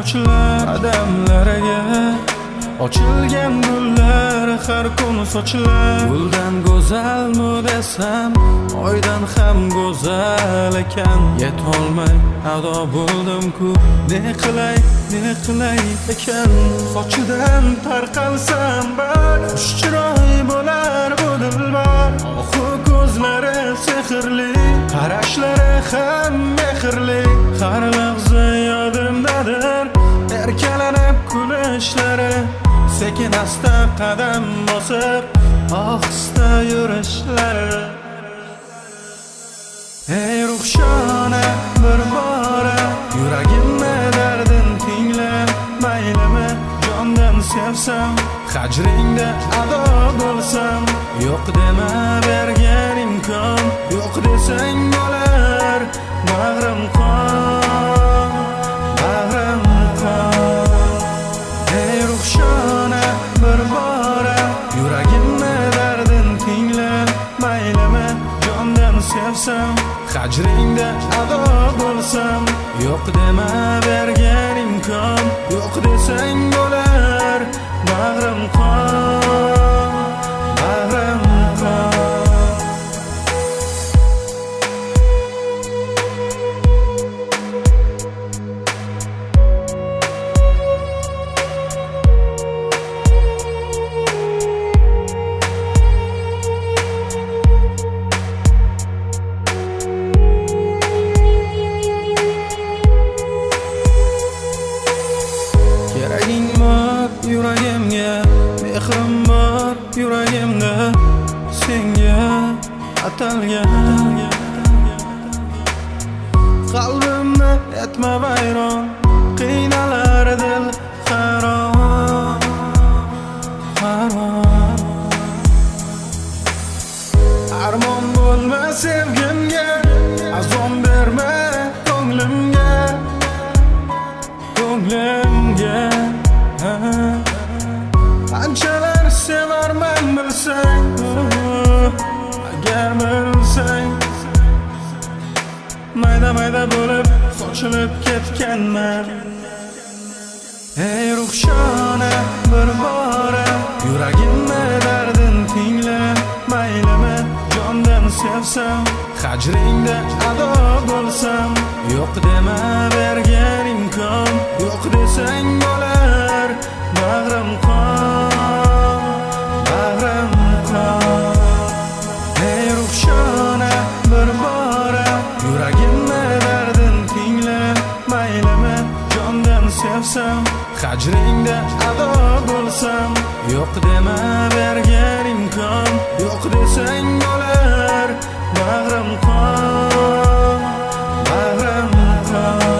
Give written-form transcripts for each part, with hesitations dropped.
sochlar qadamlariga ochilgan gullar har kun sochlar. Guldan go'zalmi desam, oydan ham go'zal ekan. Yetolmay ado bo'ldim-ku, ne qilay ekan. Sochidan tarqalsam bir xush chiroy bo'lar bu dilbar. Oxu ko'zlari sehrli, qarashlari ham mehrli. Har lahza yodimdadir erkalanib kulishlari. Sekin asta qadam bosib ohista yurishlari. Ey ruhshona bir bora yuragimni dardin tingla. Maylimi jondan sevsam, hajringda ado bo'lsam. Yo'q dema bergan imkon, yo'q desang bo'lar. Bag'rim qon, bag'rim qon. Ey ruhshona bir bora yuragimni dardin tingla. Maylimi jondan sevsam, hajringda ado bo'lsam. Yo'q dema bergan imkon, yo'q desang bo'lar. Bag'rim qon, bag'rim qon. Keraging bor yuragimga, mehrim bor yuragimda. Senga atalgan qalbimni etma vayron, qiynalar dil harom. Armon bo'lma sevgimga, azon berma ko'nglimga. Qanchalar sevarman bilsang, agar bilsang. Mayda bo'lib sochilib ketganman. Ey ruhshona bir bora yuragimni dardin tingla. Maylimi jondan sevsam, hajringda ado bo'lsam. Yo'q dema bergan imkon, yo'q desang bo'lar. Bag'rim qon, bag'rim qon. Ey ruhshona bir bora yuragimni dardin tingla. Maylimi jondan sevsam, hajringda ado bo'lsam. Yo'q dema bergan imkon, yo'q desang bo'lar. Bag'rim qon, bag'rim qon.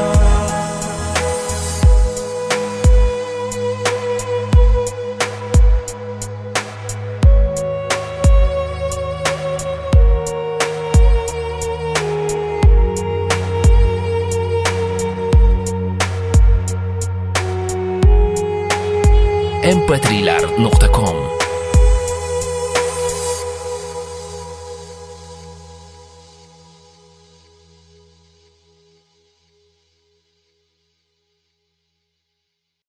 mp3lar.com